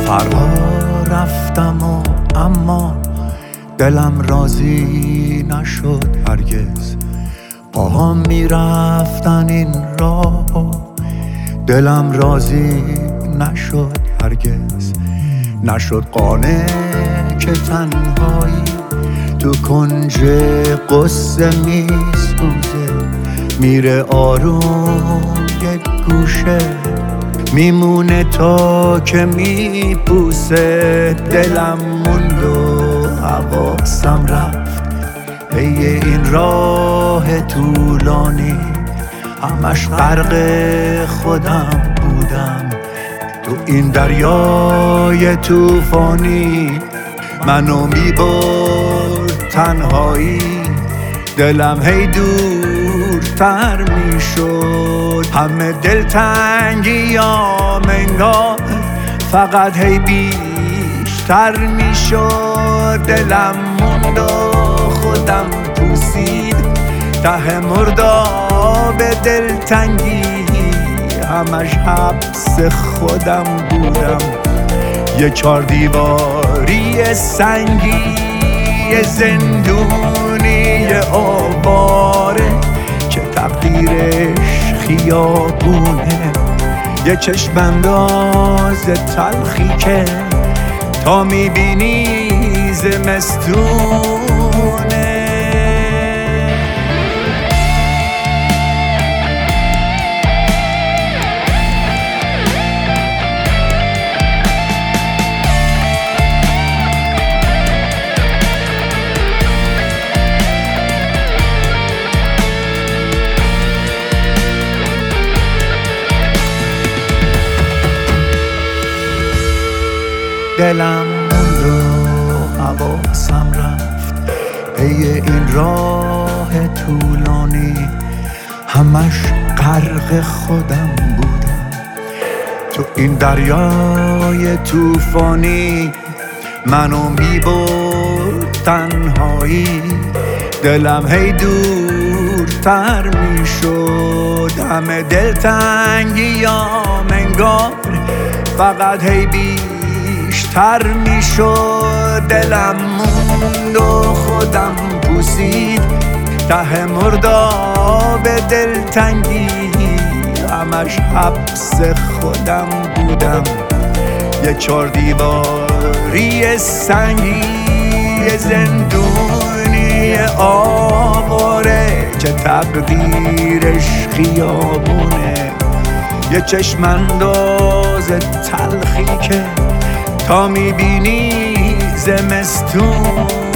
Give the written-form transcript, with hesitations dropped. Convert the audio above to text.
فردا رفتم و اما دلم راضی نشد هرگز. پاهام میرفتن این راه و دلم راضی نشد هرگز. نشد قانع که تنهایی تو کنج قصه میسوزه، میره آروم یک گوشه میمونه تا که میپوسه. دلم موند و حواسم رفت پی این راه طولانی، همش غرق خودم بودم تو این دریای طوفانی. منو میبرد تنهایی، دلم هی دورتر میشد. همه دلتنگیام انگار فقط هی بیشتر میشد. دلم موند و خودم پوسید ته مرداب دلتنگی، همش حبس خودم بودم. یه چار دیواری سنگی، یه زندونی آواره که تقدیرش خیابونه. یه چشم انداز تلخی که تا میبینی زمستونه. دلم موند و حواسم رفت پی این راه طولانی، همش غرق خودم بودم تو این دریای طوفانی. منو میبرد تنهایی، دلم هی دورتر میشد. همه دلتنگیام انگار فقط هی بیشتر میشد. دلم موند و خودم پوسید ته مرداب دلتنگی، همش حبس خودم بودم. یه چار دیواری سنگی، یه زندونی آواره که تقدیرش خیابونه. یه چشم انداز تلخی که تا میبینی زمستون.